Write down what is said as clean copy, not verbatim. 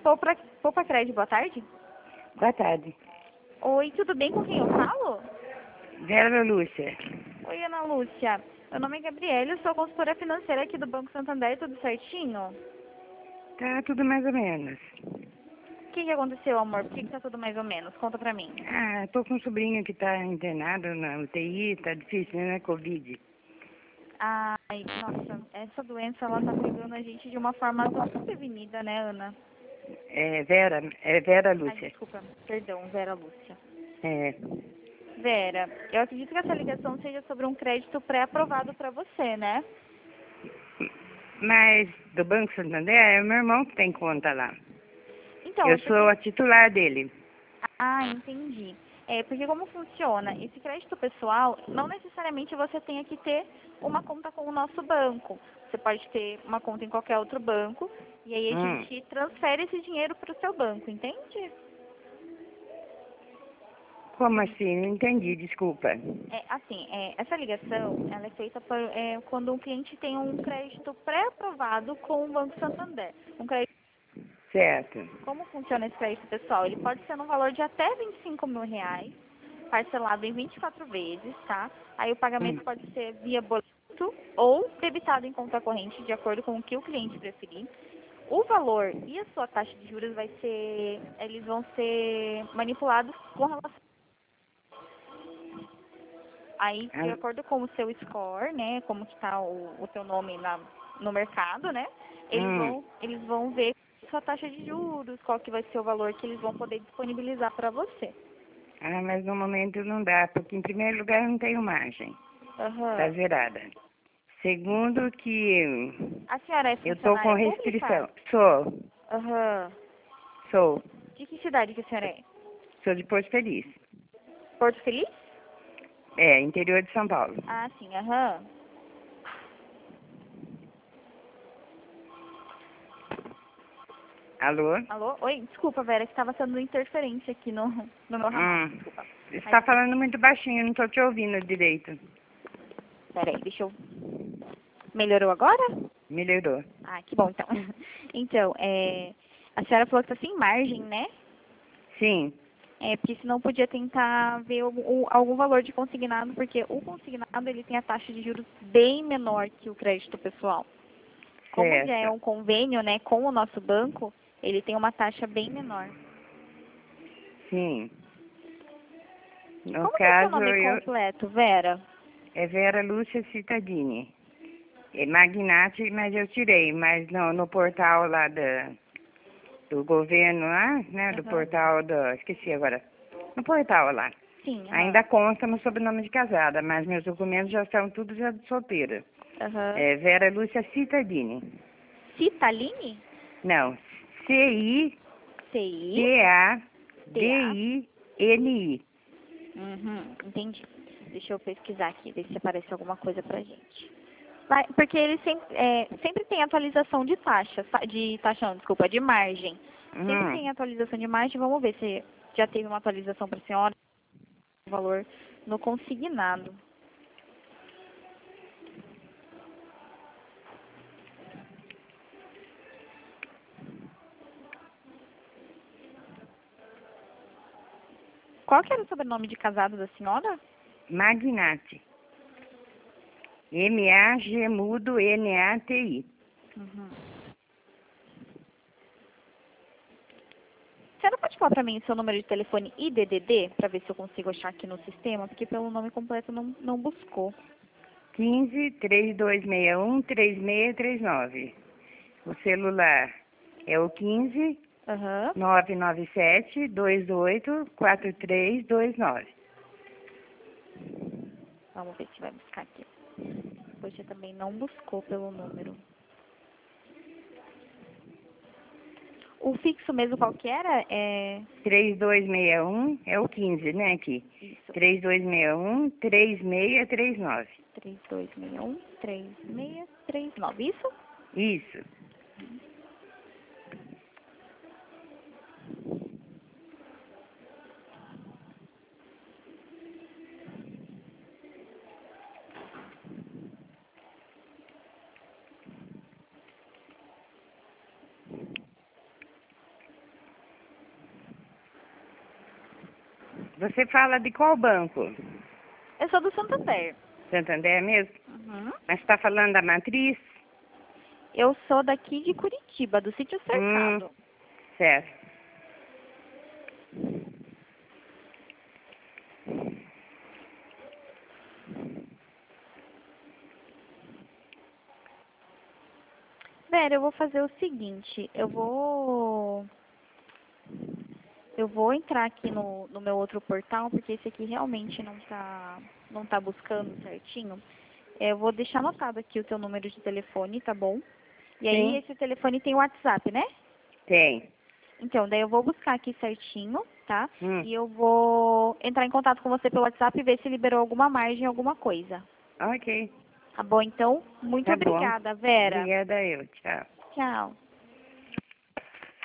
Poupa Crédito, boa tarde. Boa tarde. Oi, tudo bem? Com quem eu falo? Vera Lúcia. Oi, Ana Lúcia. Meu nome é Gabriela, eu sou consultora financeira aqui do Banco Santander, tudo certinho? Tá tudo mais ou menos. O que aconteceu, amor? Por que tá tudo mais ou menos? Conta pra mim. Ah, tô com um sobrinho que tá internado na UTI, tá difícil, né? Covid. Ai, nossa, essa doença, ela tá pegando a gente de uma forma desprevenida, né, Ana? É Vera Ai, Lúcia. desculpa, perdão, Vera Lúcia. É. Vera, eu acredito que essa ligação seja sobre um crédito pré-aprovado pra você, né? Mas do Banco Santander é o meu irmão que tem conta lá. Então, Eu é sou porque... a titular dele. Ah, entendi. É, porque como funciona? Esse crédito pessoal, não necessariamente você tenha que ter uma conta com o nosso banco. Você pode ter uma conta em qualquer outro banco e aí a Hum. gente transfere esse dinheiro para o seu banco, entende? Como assim? Não entendi, desculpa. Essa ligação, ela é feita quando um cliente tem um crédito pré-aprovado com o Banco Santander. Um crédito, Certo. como funciona esse crédito pessoal? Ele pode ser no valor de até R$ 25.000, parcelado em 24 vezes, tá? Aí o pagamento Hum. pode ser via boleto ou debitado em conta corrente, de acordo com o que o cliente preferir. O valor e a sua taxa de juros eles vão ser manipulados com relação aí, de Ah, acordo com o seu score, né, como que tá o seu nome no mercado, né? hum. Eles vão ver sua taxa de juros, qual que vai ser o valor que eles vão poder disponibilizar para você. Ah, mas no momento não dá, porque em primeiro lugar eu não tenho margem. Tá Aham. zerada. Segundo que A senhora é eu tô com funcionária pública? restrição. Sou, Aham. sou. De que cidade que a senhora é? Sou de Porto Feliz. Porto Feliz? É, interior de São Paulo. Ah, sim, aham. Alô? Alô? Oi, desculpa, Vera, que estava sendo interferência aqui no meu ramal, desculpa. Você Mas, está falando muito baixinho, não tô te ouvindo direito. peraí, deixa eu... Melhorou agora? Melhorou. Ah, que bom, então. Então, a senhora falou que tá sem margem, né? Sim, Porque senão podia tentar ver algum valor de consignado, porque o consignado ele tem a taxa de juros bem menor que o crédito pessoal. Como já é certo. um convênio, né, com o nosso banco, ele tem uma taxa bem menor. Sim. No Como que é seu caso, nome completo, Vera? é Vera Lúcia Cittadini. É magnate, mas eu tirei, mas no portal lá do governo lá, né, do Aham. portal esqueci agora, no portal lá. Sim, aham. Ainda consta no sobrenome de casada, mas meus documentos já estão tudo já de solteira. Aham. É Vera Lúcia Cittadini. Citaline? Não, C-I-T-A. Citadini. Uhum, entendi. Deixa eu pesquisar aqui, ver se aparece alguma coisa pra gente. Porque ele sempre tem atualização de taxa, de taxa não, desculpa, de margem. Sempre Uhum. tem atualização de margem, vamos ver se já teve uma atualização para a senhora, o valor no consignado. Qual que era o sobrenome de casado da senhora? Magnate. M-A-G mudo N-A-T-I. Uhum. A senhora pode falar para mim seu número de telefone e DDD, para ver se eu consigo achar aqui no sistema, porque pelo nome completo não buscou. 15-3261-3639. O celular é o 15 Aham. 997 284329. Vamos ver se vai buscar aqui. Poxa, também não buscou pelo número. O fixo mesmo qual que era? 3261 é o 15, né, aqui. Isso. 3261-3639. 3261-3639. Isso? Isso. Você fala de qual banco? Eu sou do Santander. Santander mesmo? Uhum. Mas está falando da matriz? Eu sou daqui de Curitiba, do Sítio Cercado. Certo. Vera, eu vou fazer o seguinte, eu vou entrar aqui no meu outro portal, porque esse aqui realmente não tá buscando certinho. Eu vou deixar anotado aqui o teu número de telefone, tá bom? E aí, Sim. esse telefone tem o WhatsApp, né? Tem. Então, daí eu vou buscar aqui certinho, tá? Hum. E eu vou entrar em contato com você pelo WhatsApp e ver se liberou alguma margem, alguma coisa. Ok. Tá bom? Então, muito Tá bom. obrigada, Vera. Obrigada eu. Tchau. Tchau.